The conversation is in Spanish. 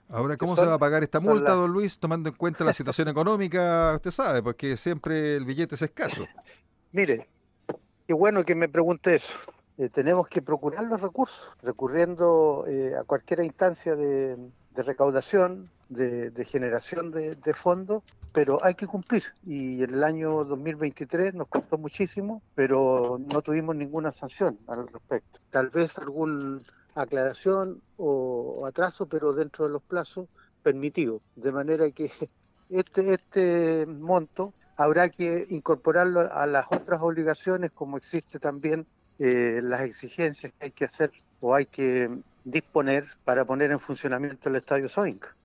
Ahora, que ¿cómo se va a pagar esta son multa, las... don Luis, tomando en cuenta la situación económica? Usted sabe, porque siempre el billete es escaso. Mire, qué bueno que me pregunte eso. Tenemos que procurar los recursos, recurriendo a cualquier instancia de recaudación, de generación de fondos, pero hay que cumplir. Y en el año 2023 nos costó muchísimo, pero no tuvimos ninguna sanción al respecto. Tal vez alguna aclaración o atraso, pero dentro de los plazos permitidos. De manera que este monto habrá que incorporarlo a las otras obligaciones, como existe también las exigencias que hay que hacer o hay que disponer para poner en funcionamiento el Estadio Soinca.